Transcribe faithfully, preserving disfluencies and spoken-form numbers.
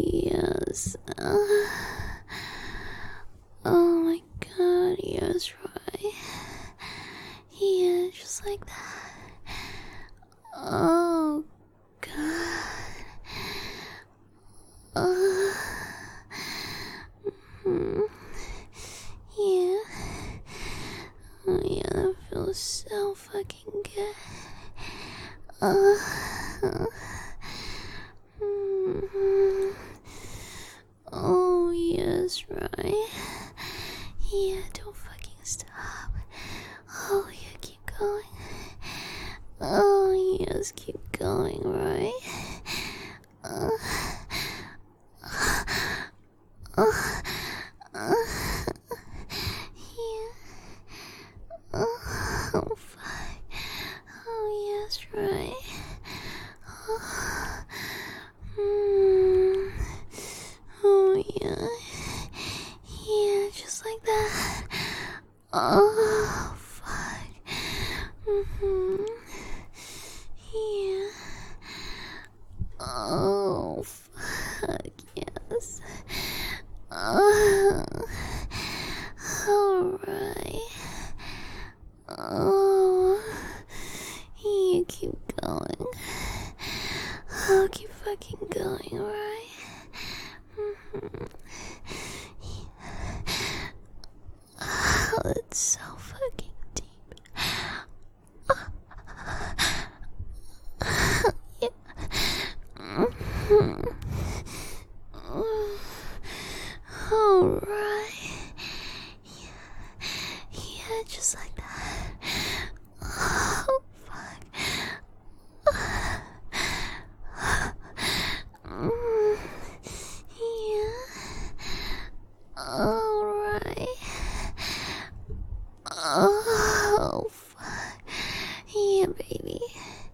yes. Uh, oh my god, yes, right. Yeah, just like that. Oh god. Uh, mm, yeah. Oh yeah, that feels so fucking good. Uh, mm, oh yes, right. Yeah, don't fucking stop. Oh yeah, keep going. Oh yes, keep going, right? Uh, uh, uh, yeah. Oh, fuck. Oh, yes, right. Oh, mm. Oh, yeah. Yeah, just like that. Oh, fuck. Mm-hmm. Yeah. Oh, fuck, yes. Oh, alright. Oh, you keep going. I'll keep fucking going, right? Mm-hmm. Oh, it's so fucking deep. Yeah. Mm-hmm. Alright. Yeah. Yeah, just like that. Oh, fuck. Mm, yeah. Alright. Oh, fuck. Yeah, baby.